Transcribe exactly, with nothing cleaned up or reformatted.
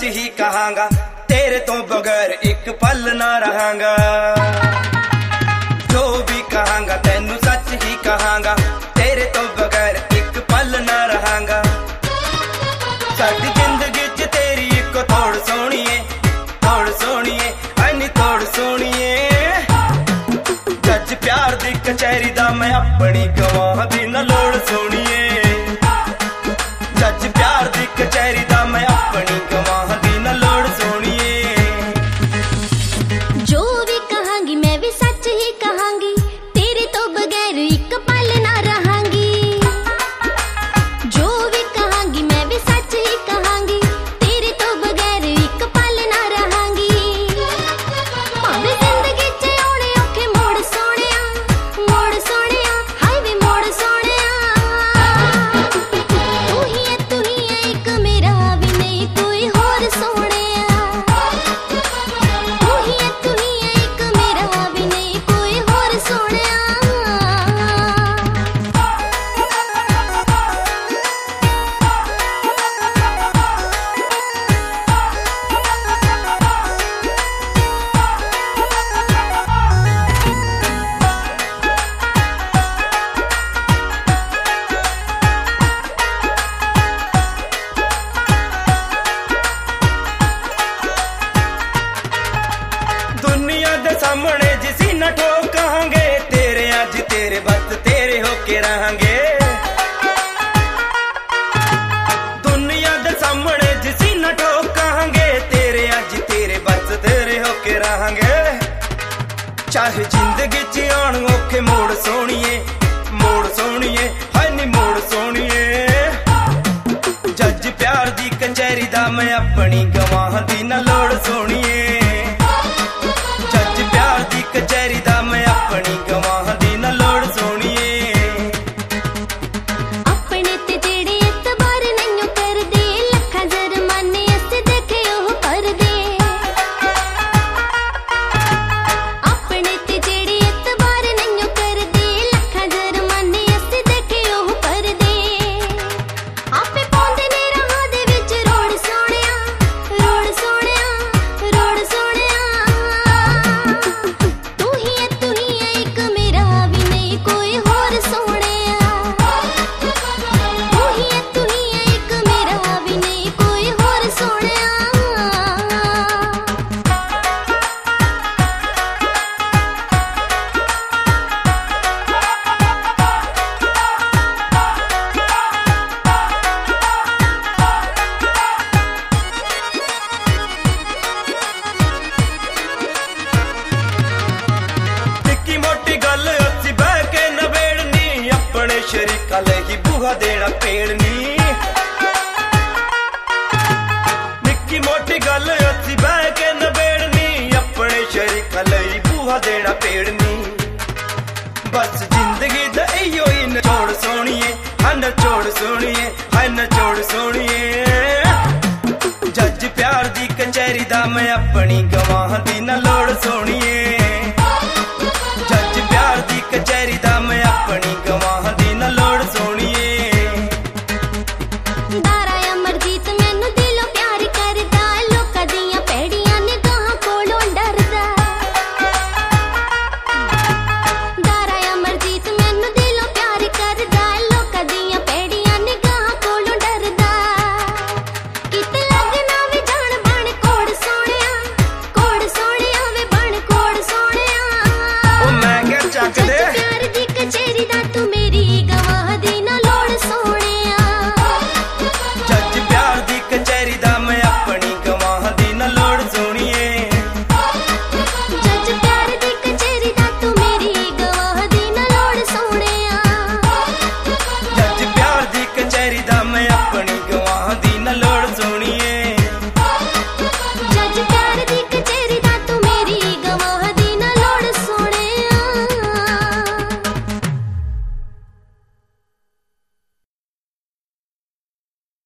ही कहांगा, तेरे तो बगैर एक पल ना रहांगा। जो भी कहांगा तेनू सच ही कहांगा, तेरे तो बगैर एक पल ना रहांगा। साडी जिंदगी च तेरी इको थोड़ सोहणीए, थोड़ सोहणीए, ऐनी थोड़ सोहणीए। जज प्यार दी कचहरी दा मैं अपनी गवाह दी ना लोड़ सोहणीए। जज प्यार दी कचहरी दा मैं अपनी गवाह दी ना लोड़ सोहणीए। जो भी कहांगी मैं भी सच ही कहांगी, तेरे तो बगैर एक पल ना रहांगी। जो भी कहांगी मैं भी सच ही कहांगी, तेरे तो बगैर एक पल ना रहांगी। भावे जिंदगी च आउणे औखे मोड़ सोहणिया, मोड़ सोहणिया, हाय वे मोड़ सोहणिया। तू ही है, तू ही है एक मेरा भी नहीं कोई होर सोहणिया। तू ही है, तू ही है एक मेरा भी नहीं कोई होर सोहणिया। दुनिया दे सामने जिसी न ठोकांगे, तेरे अज तेरे बस तेरे होके रहांगे। दुनिया दे सामने जिसी न ठोकांगे, तेरे अज तेरे बस तेरे होके रहांगे। चाहे जिंदगी च आण औखे मोड़ सोहणीए, मोड़ सोहणीए, हाय नी मोड़ सोहणीए। जज प्यार दी कचहरी दा मैं अपनी गवाह दी ना लोड़ सोहणीए। जज प्यार दी कचहरी दा मैं अपनी गवाह दी ना लोड़ सोहणीए। अपने ते जेड़े एतबार नहीं करदे, लखां जुर्माने अस देखे ओह करदे। अपने ते जेड़े एतबार नहीं करदे, लखां जुर्माने अस देखे ओह करदे। आपे पाउंदे ने राह दे विच रोड़ सोहणिया, रोड़ सोहणिया, रोड़ सोहणिया। तू ही है, तू ही है एक मेरा भी नहीं कोई होर सोहणिया। तू ही है, तू ही है एक मेरा भी नहीं कोई होर सोहणिया। निक्की मोटी गल अस्सी बह के नवेड़नी, अपने शरीका लही बूहा देना पेड़नी। निक्की मोटी गल अस्सी बह के नवेड़नी, अपने शरीका लही बूहा देना पेड़नी। बस जिंदगी दा इयो ही नचोड़ सोहणीए, हां नचोड़ सोहणीए, हां नचोड़ सोहणीए। जज प्यार दी कचहरी दा मैं अपनी गवाह दी ना लोड़ सोहणीए।